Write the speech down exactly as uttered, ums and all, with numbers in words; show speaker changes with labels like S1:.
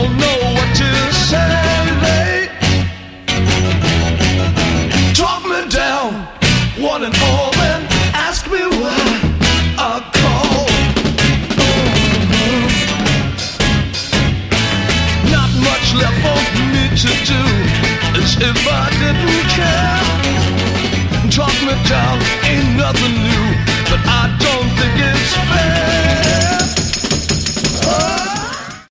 S1: don't know what to say. Talk me down, one and all, and ask me why I call. Not much left for me to do, as if I didn't care. Talk me down, ain't nothing new, but I don't think it's fair.